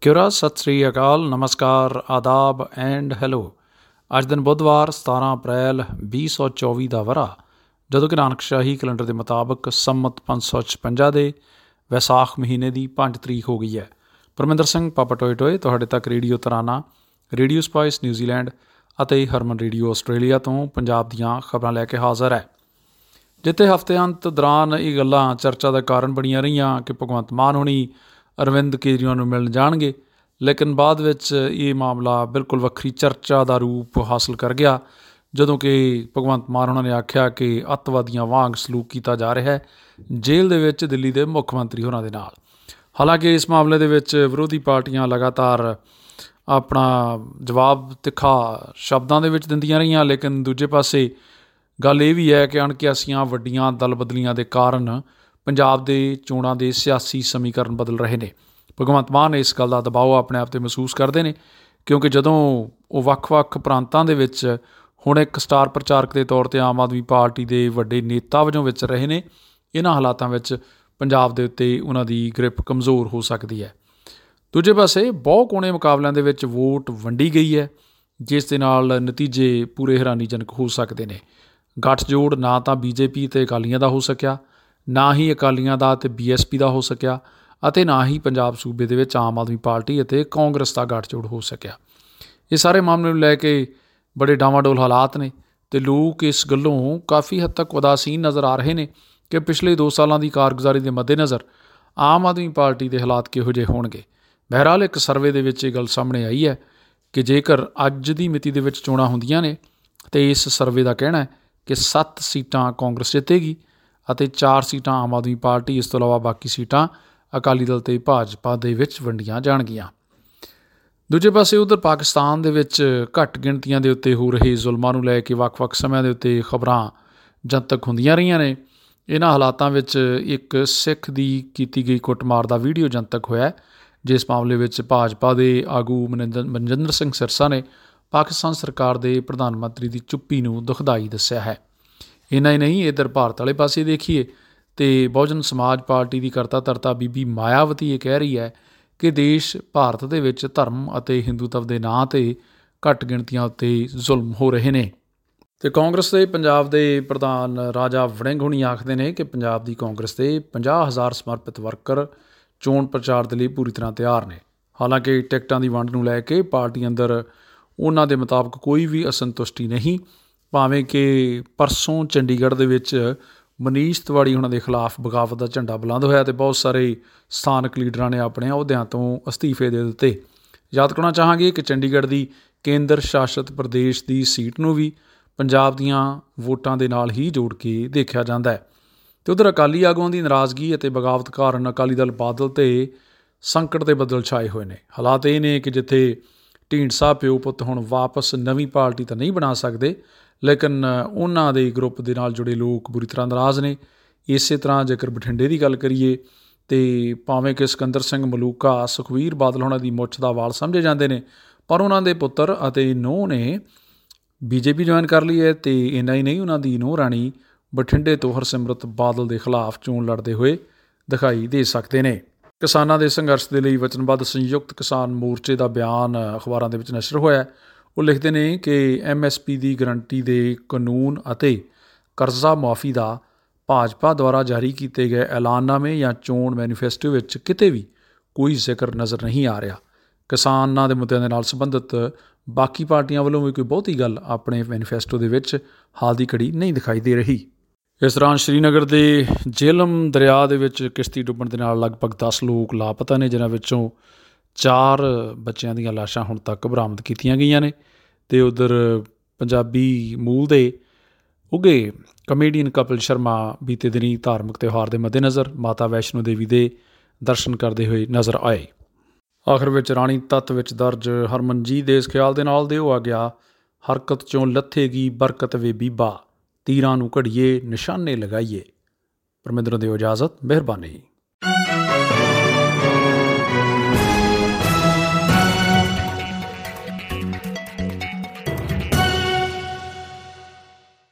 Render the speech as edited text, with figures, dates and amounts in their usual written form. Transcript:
ਕਿਉਰਾ ਸਤਿ ਸ੍ਰੀ ਅਕਾਲ, ਨਮਸਕਾਰ, ਆਦਾਬ and hello. ਅੱਜ ਦਿਨ ਬੁੱਧਵਾਰ 17 ਅਪ੍ਰੈਲ 2024 ਦਾ ਵਰ੍ਹਾ, ਜਦੋਂ ਕਿ ਨਾਨਕਸ਼ਾਹੀ ਕੈਲੰਡਰ ਦੇ ਮੁਤਾਬਕ ਸੰਮਤ 556 ਦੇ ਵੈਸਾਖ ਮਹੀਨੇ ਦੀ 5 ਤਰੀਕ ਹੋ ਗਈ ਹੈ। ਪਰਮਿੰਦਰ ਸਿੰਘ ਪਾਪਾ ਟੋਏ ਟੋਏ ਤੁਹਾਡੇ ਤੱਕ radio Tarana, radio spice New Zealand ਅਤੇ ਹਰਮਨ ਰੇਡੀਓ ਆਸਟ੍ਰੇਲੀਆ ਤੋਂ ਪੰਜਾਬ ਦੀਆਂ ਖਬਰਾਂ ਲੈ ਕੇ ਹਾਜ਼ਰ ਹੈ। ਜਿੱਥੇ ਹਫ਼ਤੇ ਅੰਤ ਦੌਰਾਨ ਇਹ ਗੱਲਾਂ ਚਰਚਾ ਦਾ ਕਾਰਨ ਬਣੀਆਂ ਰਹੀਆਂ ਕਿ ਭਗਵੰਤ ਮਾਨ ਹੋਣੀ ਅਰਵਿੰਦ ਕੇਜਰੀਵਾਲ ਨੂੰ ਮਿਲਣ ਜਾਣਗੇ, ਲੇਕਿਨ ਬਾਅਦ ਵਿੱਚ ਇਹ ਮਾਮਲਾ ਬਿਲਕੁਲ ਵੱਖਰੀ ਚਰਚਾ ਦਾ ਰੂਪ ਹਾਸਲ ਕਰ ਗਿਆ, ਜਦੋਂ ਕਿ ਭਗਵੰਤ ਮਾਨ ਉਹਨਾਂ ਨੇ ਆਖਿਆ ਕਿ ਅੱਤਵਾਦੀਆਂ ਵਾਂਗ ਸਲੂਕ ਕੀਤਾ ਜਾ ਰਿਹਾ ਹੈ ਜੇਲ੍ਹ ਦੇ ਵਿੱਚ ਦਿੱਲੀ ਦੇ ਮੁੱਖ ਮੰਤਰੀ ਹੋਰਾਂ ਦੇ ਨਾਲ। ਹਾਲਾਂਕਿ ਇਸ ਮਾਮਲੇ ਦੇ ਵਿੱਚ ਵਿਰੋਧੀ ਪਾਰਟੀਆਂ ਲਗਾਤਾਰ ਆਪਣਾ ਜਵਾਬ ਤਿੱਖਾ ਸ਼ਬਦਾਂ ਦੇ ਵਿੱਚ ਦਿੰਦੀਆਂ ਰਹੀਆਂ, ਲੇਕਿਨ ਦੂਜੇ ਪਾਸੇ ਗੱਲ ਇਹ ਵੀ ਹੈ ਕਿ ਅਣਕਿਆਸੀਆਂ ਵੱਡੀਆਂ ਦਲ ਬਦਲੀਆਂ ਦੇ ਕਾਰਨ ਪੰਜਾਬ ਦੇ ਚੋਣਾਂ ਦੇ ਸਿਆਸੀ ਸਮੀਕਰਨ ਬਦਲ ਰਹੇ ਨੇ। ਭਗਵੰਤ ਮਾਨ ਇਸ ਗੱਲ ਦਾ ਦਬਾਅ ਆਪਣੇ ਆਪ 'ਤੇ ਮਹਿਸੂਸ ਕਰਦੇ ਨੇ, ਕਿਉਂਕਿ ਜਦੋਂ ਉਹ ਵੱਖ-ਵੱਖ ਪ੍ਰਾਂਤਾਂ ਦੇ ਵਿੱਚ ਹੁਣ ਇੱਕ ਸਟਾਰ ਪ੍ਰਚਾਰਕ ਦੇ ਤੌਰ 'ਤੇ ਆਮ ਆਦਮੀ ਪਾਰਟੀ ਦੇ ਵੱਡੇ ਨੇਤਾ ਵਜੋਂ ਵਿਚਰ ਰਹੇ ਨੇ, ਇਹਨਾਂ ਹਾਲਾਤਾਂ ਵਿੱਚ ਪੰਜਾਬ ਦੇ ਉੱਤੇ ਉਹਨਾਂ ਦੀ ਗ੍ਰਿਪ ਕਮਜ਼ੋਰ ਹੋ ਸਕਦੀ ਹੈ। ਦੂਜੇ ਪਾਸੇ ਬਹੁ ਕੋਣੇ ਮੁਕਾਬਲਿਆਂ ਦੇ ਵਿੱਚ ਵੋਟ ਵੰਡੀ ਗਈ ਹੈ, ਜਿਸ ਦੇ ਨਾਲ ਨਤੀਜੇ ਪੂਰੇ ਹੈਰਾਨੀਜਨਕ ਹੋ ਸਕਦੇ ਨੇ। ਗੱਠਜੋੜ ਨਾ ਤਾਂ ਬੀਜੇਪੀ ਅਤੇ ਅਕਾਲੀਆਂ ਦਾ ਹੋ ਸਕਿਆ, ਨਾ ਹੀ ਅਕਾਲੀਆਂ ਦਾ ਅਤੇ BSP ਦਾ ਹੋ ਸਕਿਆ, ਅਤੇ ਨਾ ਹੀ ਪੰਜਾਬ ਸੂਬੇ ਦੇ ਵਿੱਚ ਆਮ ਆਦਮੀ ਪਾਰਟੀ ਅਤੇ ਕਾਂਗਰਸ ਦਾ ਗੱਠਜੋੜ ਹੋ ਸਕਿਆ। ਇਹ ਸਾਰੇ ਮਾਮਲੇ ਨੂੰ ਲੈ ਕੇ ਬੜੇ ਡਾਵਾਡੋਲ ਹਾਲਾਤ ਨੇ ਅਤੇ ਲੋਕ ਇਸ ਗੱਲੋਂ ਕਾਫੀ ਹੱਦ ਤੱਕ ਉਦਾਸੀਨ ਨਜ਼ਰ ਆ ਰਹੇ ਨੇ ਕਿ ਪਿਛਲੇ 2 ਸਾਲਾਂ ਦੀ ਕਾਰਗੁਜ਼ਾਰੀ ਦੇ ਮੱਦੇਨਜ਼ਰ ਆਮ ਆਦਮੀ ਪਾਰਟੀ ਦੇ ਹਾਲਾਤ ਕਿਹੋ ਜਿਹੇ ਹੋਣਗੇ। ਬਹਰਹਾਲ ਇੱਕ ਸਰਵੇ ਦੇ ਵਿੱਚ ਇਹ ਗੱਲ ਸਾਹਮਣੇ ਆਈ ਹੈ ਕਿ ਜੇਕਰ ਅੱਜ ਦੀ ਮਿਤੀ ਦੇ ਵਿੱਚ ਚੋਣਾਂ ਹੁੰਦੀਆਂ ਨੇ ਅਤੇ ਇਸ ਸਰਵੇ ਦਾ ਕਹਿਣਾ ਹੈ ਕਿ 7 ਸੀਟਾਂ ਕਾਂਗਰਸ ਜਿੱਤੇਗੀ ਅਤੇ 4 ਸੀਟਾਂ ਆਮ ਆਦਮੀ ਪਾਰਟੀ, ਇਸ ਤੋਂ ਇਲਾਵਾ ਬਾਕੀ ਸੀਟਾਂ ਅਕਾਲੀ ਦਲ ਅਤੇ ਭਾਜਪਾ ਦੇ ਵਿੱਚ ਵੰਡੀਆਂ ਜਾਣਗੀਆਂ। ਦੂਜੇ ਪਾਸੇ ਉੱਧਰ ਪਾਕਿਸਤਾਨ ਦੇ ਵਿੱਚ ਘੱਟ ਗਿਣਤੀਆਂ ਦੇ ਉੱਤੇ ਹੋ ਰਹੇ ਜ਼ੁਲਮਾਂ ਨੂੰ ਲੈ ਕੇ ਵੱਖ-ਵੱਖ ਸਮਿਆਂ ਦੇ ਉੱਤੇ ਖਬਰਾਂ ਜਨਤਕ ਹੁੰਦੀਆਂ ਰਹੀਆਂ ਨੇ। ਇਹਨਾਂ ਹਾਲਾਤਾਂ ਵਿੱਚ ਇੱਕ ਸਿੱਖ ਦੀ ਕੀਤੀ ਗਈ ਕੁੱਟਮਾਰ ਦਾ ਵੀਡੀਓ ਜਨਤਕ ਹੋਇਆ, ਜਿਸ ਮਾਮਲੇ ਵਿੱਚ ਭਾਜਪਾ ਦੇ ਆਗੂ ਮਨਜਿੰਦਰ ਸਿੰਘ ਸਿਰਸਾ ਨੇ ਪਾਕਿਸਤਾਨ ਸਰਕਾਰ ਦੇ ਪ੍ਰਧਾਨ ਮੰਤਰੀ ਦੀ ਚੁੱਪੀ ਨੂੰ ਦੁਖਦਾਈ ਦੱਸਿਆ ਹੈ। ਇੰਨਾ ਹੀ ਨਹੀਂ, ਇੱਧਰ ਭਾਰਤ ਵਾਲੇ ਪਾਸੇ ਦੇਖੀਏ ਅਤੇ ਬਹੁਜਨ ਸਮਾਜ ਪਾਰਟੀ ਦੀ ਕਰਤਾ ਧਰਤਾ ਬੀਬੀ ਮਾਇਆਵਤੀ ਇਹ ਕਹਿ ਰਹੀ ਹੈ ਕਿ ਦੇਸ਼ ਭਾਰਤ ਦੇ ਵਿੱਚ ਧਰਮ ਅਤੇ ਹਿੰਦੂਤਵ ਦੇ ਨਾਂ 'ਤੇ ਘੱਟ ਗਿਣਤੀਆਂ ਉੱਤੇ ਜ਼ੁਲਮ ਹੋ ਰਹੇ ਨੇ। ਅਤੇ ਕਾਂਗਰਸ ਦੇ ਪੰਜਾਬ ਦੇ ਪ੍ਰਧਾਨ ਰਾਜਾ ਵੜਿੰਗ ਹੁਣੀ ਆਖਦੇ ਨੇ ਕਿ ਪੰਜਾਬ ਦੀ ਕਾਂਗਰਸ ਦੇ 50,000 ਸਮਰਪਿਤ ਵਰਕਰ ਚੋਣ ਪ੍ਰਚਾਰ ਦੇ ਲਈ ਪੂਰੀ ਤਰ੍ਹਾਂ ਤਿਆਰ ਨੇ। ਹਾਲਾਂਕਿ ਟਿਕਟਾਂ ਦੀ ਵੰਡ ਨੂੰ ਲੈ ਕੇ ਪਾਰਟੀ ਅੰਦਰ ਉਹਨਾਂ ਦੇ ਮੁਤਾਬਕ ਕੋਈ ਵੀ ਅਸੰਤੁਸ਼ਟੀ ਨਹੀਂ, ਭਾਵੇਂ ਕਿ ਪਰਸੋਂ ਚੰਡੀਗੜ੍ਹ ਦੇ ਵਿੱਚ ਮਨੀਸ਼ ਤਿਵਾੜੀ ਉਹਨਾਂ ਦੇ ਖਿਲਾਫ ਬਗਾਵਤ ਦਾ ਝੰਡਾ ਬੁਲੰਦ ਹੋਇਆ ਅਤੇ ਬਹੁਤ ਸਾਰੇ ਸਥਾਨਕ ਲੀਡਰਾਂ ਨੇ ਆਪਣੇ ਅਹੁਦਿਆਂ ਤੋਂ ਅਸਤੀਫੇ ਦੇ ਦਿੱਤੇ। ਯਾਦ ਕਰਨਾ ਚਾਹਾਂਗੇ ਕਿ ਚੰਡੀਗੜ੍ਹ ਦੀ ਕੇਂਦਰ ਸ਼ਾਸਿਤ ਪ੍ਰਦੇਸ਼ ਦੀ ਸੀਟ ਨੂੰ ਵੀ ਪੰਜਾਬ ਦੀਆਂ ਵੋਟਾਂ ਦੇ ਨਾਲ ਹੀ ਜੋੜ ਕੇ ਦੇਖਿਆ ਜਾਂਦਾ ਹੈ। ਅਤੇ ਉੱਧਰ ਅਕਾਲੀ ਆਗੂਆਂ ਦੀ ਨਾਰਾਜ਼ਗੀ ਅਤੇ ਬਗਾਵਤ ਕਾਰਨ ਅਕਾਲੀ ਦਲ ਬਾਦਲ 'ਤੇ ਸੰਕਟ ਦੇ ਬੱਦਲ ਛਾਏ ਹੋਏ ਨੇ। ਹਾਲਾਤ ਇਹ ਨੇ ਕਿ ਜਿੱਥੇ ਢੀਂਡਸਾ ਪਿਓ ਪੁੱਤ ਹੁਣ ਵਾਪਸ ਨਵੀਂ ਪਾਰਟੀ ਤਾਂ ਨਹੀਂ ਬਣਾ ਸਕਦੇ, ਲੇਕਿਨ ਉਹਨਾਂ ਦੇ ਗਰੁੱਪ ਦੇ ਨਾਲ ਜੁੜੇ ਲੋਕ ਬੁਰੀ ਤਰ੍ਹਾਂ ਨਾਰਾਜ਼ ਨੇ। ਇਸੇ ਤਰ੍ਹਾਂ ਜੇਕਰ ਬਠਿੰਡੇ ਦੀ ਗੱਲ ਕਰੀਏ ਅਤੇ ਭਾਵੇਂ ਕਿ ਸਿਕੰਦਰ ਸਿੰਘ ਮਲੂਕਾ ਸੁਖਬੀਰ ਬਾਦਲ ਹੋਣਾ ਦੀ ਮੁੱਛ ਦਾ ਵਾਲ ਸਮਝੇ ਜਾਂਦੇ ਨੇ, ਪਰ ਉਹਨਾਂ ਦੇ ਪੁੱਤਰ ਅਤੇ ਨੂੰਹ ਨੇ BJP ਜੁਆਇਨ ਕਰ ਲਈ ਹੈ। ਅਤੇ ਇੰਨਾ ਹੀ ਨਹੀਂ, ਉਹਨਾਂ ਦੀ ਨੂੰਹ ਰਾਣੀ ਬਠਿੰਡੇ ਤੋਂ ਹਰਸਿਮਰਤ ਬਾਦਲ ਦੇ ਖਿਲਾਫ ਚੋਣ ਲੜਦੇ ਹੋਏ ਦਿਖਾਈ ਦੇ ਸਕਦੇ ਨੇ। ਕਿਸਾਨਾਂ ਦੇ ਸੰਘਰਸ਼ ਦੇ ਲਈ ਵਚਨਬੱਧ ਸੰਯੁਕਤ ਕਿਸਾਨ ਮੋਰਚੇ ਦਾ ਬਿਆਨ ਅਖਬਾਰਾਂ ਦੇ ਵਿੱਚ ਨਸ਼ਰ ਹੋਇਆ। ਉਹ ਲਿਖਦੇ ਨੇ ਕਿ MSP ਦੀ ਗਰੰਟੀ ਦੇ ਕਾਨੂੰਨ ਅਤੇ ਕਰਜ਼ਾ ਮੁਆਫੀ ਦਾ ਭਾਜਪਾ ਦੁਆਰਾ ਜਾਰੀ ਕੀਤੇ ਗਏ ਐਲਾਨਨਾਮੇ ਜਾਂ ਚੋਣ ਮੈਨੀਫੈਸਟੋ ਵਿੱਚ ਕਿਤੇ ਵੀ ਕੋਈ ਜ਼ਿਕਰ ਨਜ਼ਰ ਨਹੀਂ ਆ ਰਿਹਾ। ਕਿਸਾਨਾਂ ਦੇ ਮੁੱਦਿਆਂ ਦੇ ਨਾਲ ਸੰਬੰਧਿਤ ਬਾਕੀ ਪਾਰਟੀਆਂ ਵੱਲੋਂ ਵੀ ਕੋਈ ਬਹੁਤੀ ਗੱਲ ਆਪਣੇ ਮੈਨੀਫੈਸਟੋ ਦੇ ਵਿੱਚ ਹਾਲ ਦੀ ਘੜੀ ਨਹੀਂ ਦਿਖਾਈ ਦੇ ਰਹੀ। ਇਸ ਦੌਰਾਨ ਸ਼੍ਰੀਨਗਰ ਦੇ ਜੇਹਲਮ ਦਰਿਆ ਦੇ ਵਿੱਚ ਕਿਸ਼ਤੀ ਡੁੱਬਣ ਦੇ ਨਾਲ ਲਗਭਗ 10 ਲੋਕ ਲਾਪਤਾ ਨੇ, ਜਿਨ੍ਹਾਂ ਵਿੱਚੋਂ 4 ਬੱਚਿਆਂ ਦੀਆਂ ਲਾਸ਼ਾਂ ਹੁਣ ਤੱਕ ਬਰਾਮਦ ਕੀਤੀਆਂ ਗਈਆਂ ਨੇ। ਅਤੇ ਉੱਧਰ ਪੰਜਾਬੀ ਮੂਲ ਦੇ ਉੱਘੇ ਕਮੇਡੀਅਨ ਕਪਿਲ ਸ਼ਰਮਾ ਬੀਤੇ ਦਿਨੀਂ ਧਾਰਮਿਕ ਤਿਉਹਾਰ ਦੇ ਮੱਦੇਨਜ਼ਰ ਮਾਤਾ ਵੈਸ਼ਨੋ ਦੇਵੀ ਦੇ ਦਰਸ਼ਨ ਕਰਦੇ ਹੋਏ ਨਜ਼ਰ ਆਏ। ਆਖਰ ਵਿੱਚ ਰਾਣੀ ਤੱਤ ਵਿੱਚ ਦਰਜ ਹਰਮਨਜੀਤ ਦੇ ਇਸ ਖਿਆਲ ਦੇ ਨਾਲ ਦਿਓ ਆ ਗਿਆ, ਹਰਕਤ 'ਚੋਂ ਲੱਥੇਗੀ ਬਰਕਤ ਵੇ ਬੀਬਾ, ਤੀਰਾਂ ਨੂੰ ਘੜੀਏ ਨਿਸ਼ਾਨੇ ਲਗਾਈਏ। ਪਰਮਿੰਦਰ ਦਿਓ ਇਜਾਜ਼ਤ, ਮਿਹਰਬਾਨੀ।